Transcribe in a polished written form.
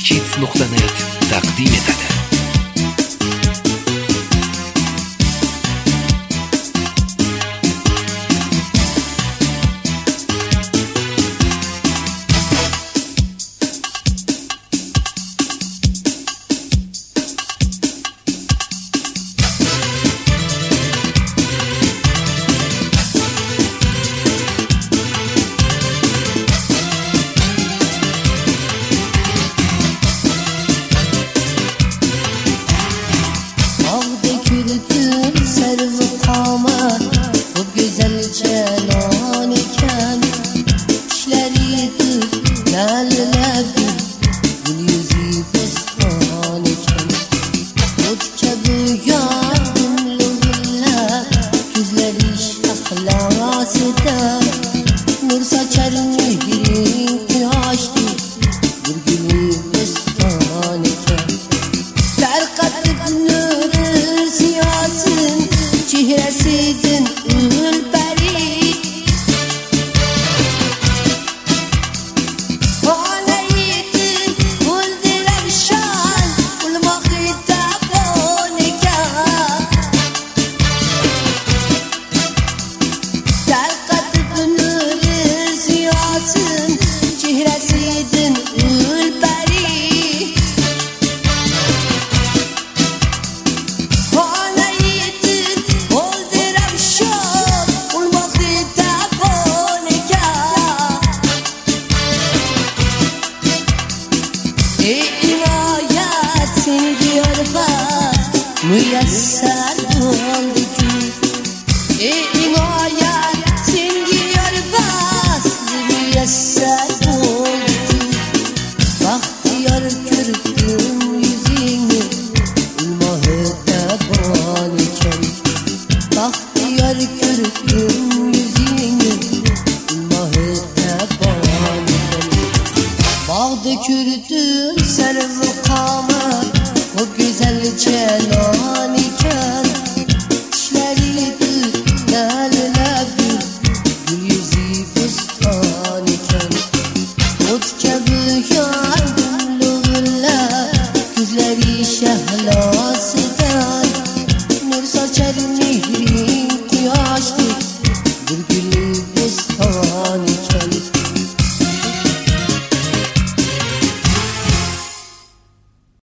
Hits.net taqdim etadi. Nur saçar nehrin açtı bir günü destan eken. Serkat nuru siyasın çehresidin ülperi. Haleydin buldiler şan ulmakita bonika. Çehresidin ülperi. Haleydin oldiram şan ulmakita bonika. İnayet seni diyor bak müyesser oldu ki. İnayet seni diyor bak müyesser oldu ki. Bahtiyar kürktüm yüzünü ulmahete ban iken. Bahtiyar kürktüm yüzünü ulmahete ban iken. Bağda kürdüm